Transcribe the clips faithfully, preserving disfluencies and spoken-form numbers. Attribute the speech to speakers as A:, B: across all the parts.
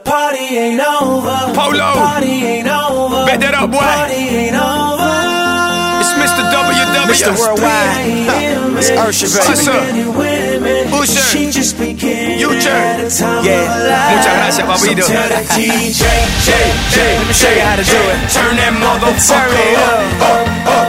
A: party ain't over.
B: Polo.
A: The party ain't over.
B: Bet that up, boy.
A: The party ain't over.
B: It's Mister W W.
C: Mister Worldwide. It's Usher, baby.
B: Usher. U-Turn.
C: Yeah.
B: Muchas gracias, papito.
A: So tell the D J, J, J,
C: Let me show you how to do it.
B: Turn that motherfucker
C: Turn it
B: up.
C: up.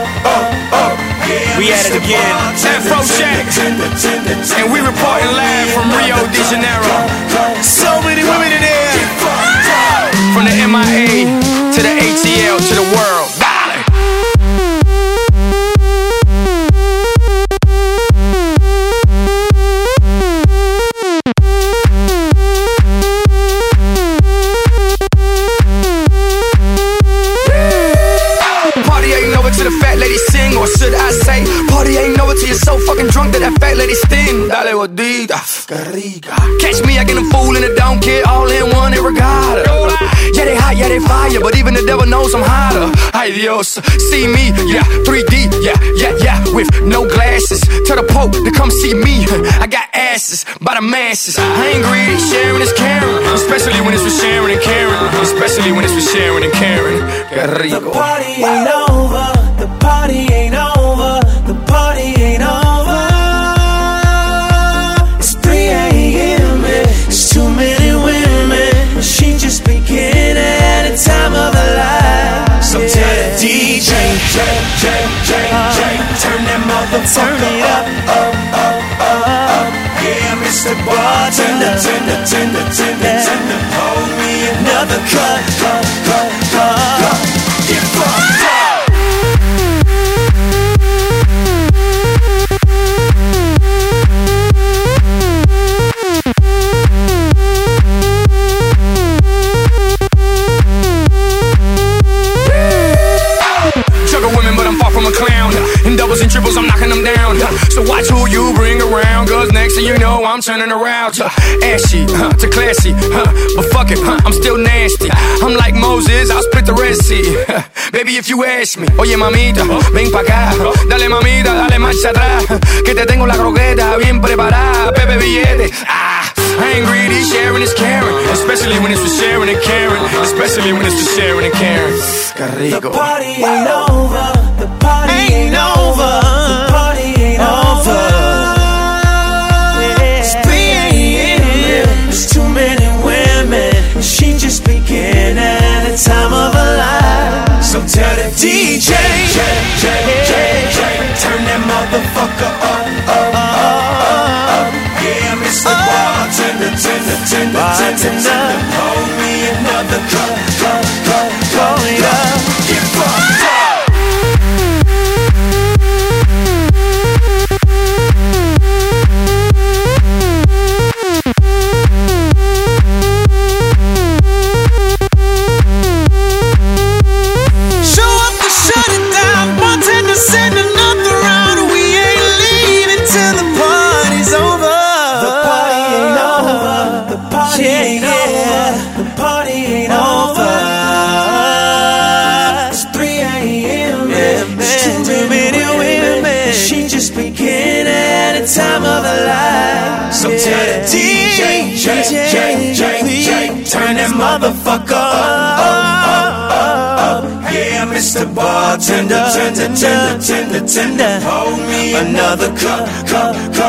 C: We at it again.
B: Afro Jack. And we reporting live from Rio de Janeiro.
C: So many women in there.
B: From the M I A to the A T L to the world. Dale. Party ain't over till the fat lady sing, or should I say, party ain't over till you're so fucking drunk that that fat lady sting. Dale gordita, que rica. Catch me, I get them fool and I don't care, all in one in regatta. Yeah, they hot, yeah, they fire, but even the devil knows I'm hotter. Ay Dios, see me, yeah, three D, yeah, yeah, yeah, with no glasses. Tell the Pope to come see me. I got asses by the masses. I ain't greedy, sharing is caring, especially when it's for sharing and caring, especially when it's for sharing and caring. Que rico.
A: The party ain't over. The party ain't over. The party ain't over. It's three A M It's too many women. She just beginning at the time of her life. So tell the D J, J, J, J, J, turn that motherfucker up, up, up, up, up. Yeah, Mister Bartender, tender, tender, tender, tender. Hold me another cut, cut, cut, cut, cut. Get fucked up.
B: In doubles and triples, I'm knocking them down. So watch who you bring around, cause next thing you know, I'm turning around. Ashy, huh, to classy, huh, but fuck it, huh, I'm still nasty. I'm like Moses, I'll split the Red Sea. Baby, if you ask me, oye mamita, ven pa' acá. Dale mamita, dale marcha atrás, que te tengo la croqueta bien preparada. Pepe billete, ah, I ain't greedy, sharing is caring, especially when it's for sharing and caring, especially when it's for sharing and caring. Que rico.
A: The party ain't over. The party ain't over. The party ain't over. It's three A M There's too many women. She just beginning at the time of her life. So tell the D J, J, J, J, J, turn that motherfucker up, up, up, up. Yeah, Mister Bartender, tender, tender, tender, tender. Hold me another cup, cup, cup, cup, cup. Get fucked up. Time of her life. So tell the D J, J, J, J, J, turn that motherfucker up, up, up, up. Yeah, Mister Bartender, tender, tender, tender, tender. Hold me another cup, cup, cup.